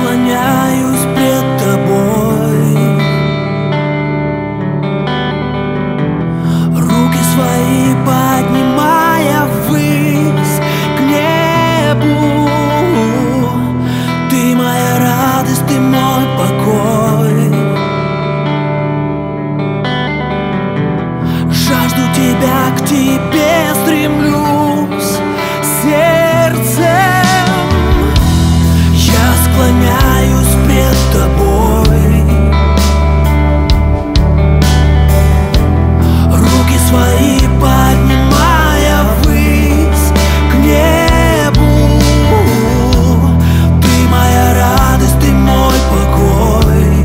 склоняюсь пред тобой, руки свои поднимая ввысь к небу. Ты моя радость, ты мой покой. Жажду тебя, к тебе стремлюсь сердцем. Я склоняюсь пред тобой, руки свои поднимая ввысь к небу. Ты моя радость, ты мой покой.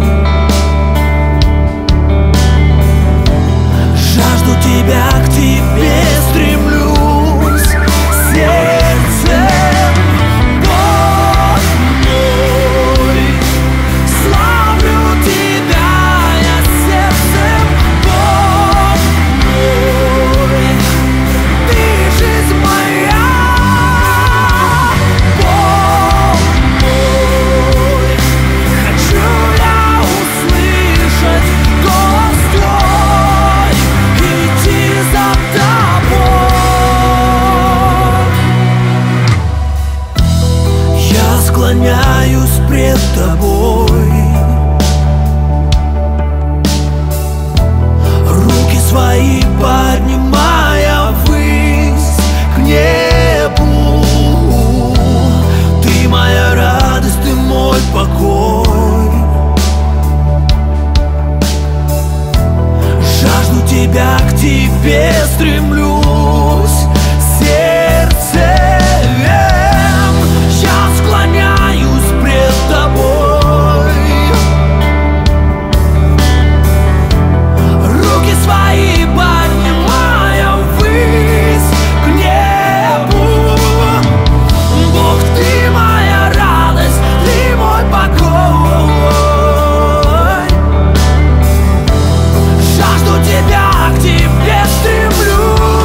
Жажду тебя, к тебе стремлюсь сердцем. Склоняюсь пред тобой, руки свои поднимая ввысь к небу. Ты моя радость, ты мой покой. Жажду тебя, к тебе стремлюсь сердцем. Жажду тебя, к тебе стремлюсь.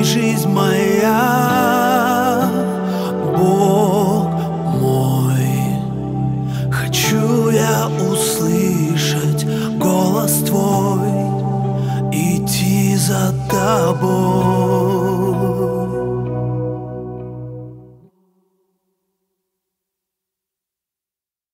жизнь моя, Бог мой. Хочу я услышать голос Твой, идти за Тобой.